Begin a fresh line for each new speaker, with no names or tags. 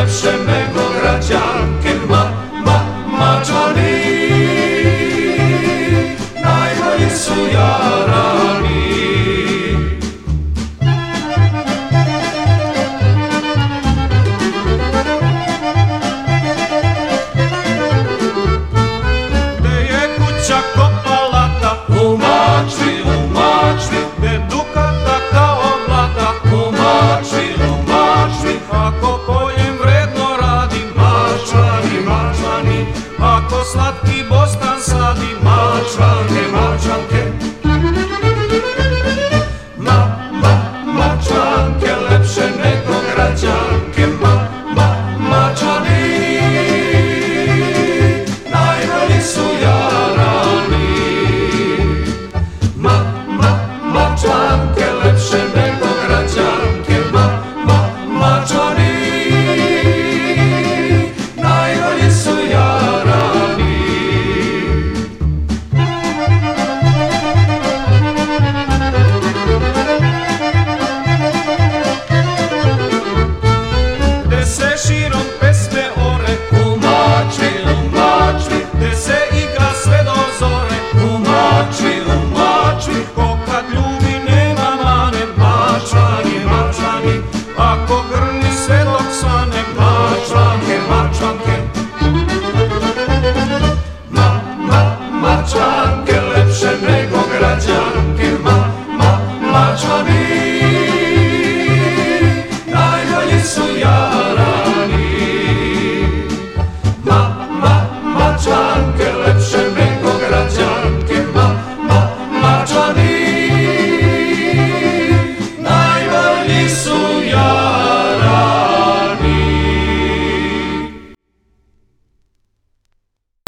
lepše nego građanke. Mačani, najbolji su jarani.
Gde je kuća Kopalata?
U Mačvi,
Gde Dukata kao blata?
u Mačvi.
Ako poljem vredno radi Mačvani, ako slatki bostan sadi
Mačvanke, Mačvanke, lepše nego građanke. Mačani, najbolji su jarani. Mačvanke, lepše nego građanke. Mačani, najbolji su jarani.
Gde se širom pesme ore,
U Mačvi,
gde se igra sve do zore,
u Mačvi.
ko kad ljubi nema mane, Mačvani, ako grli sve dok svane,
Mačvanke, Mačvanke, lepše nego građanke. Mačvani,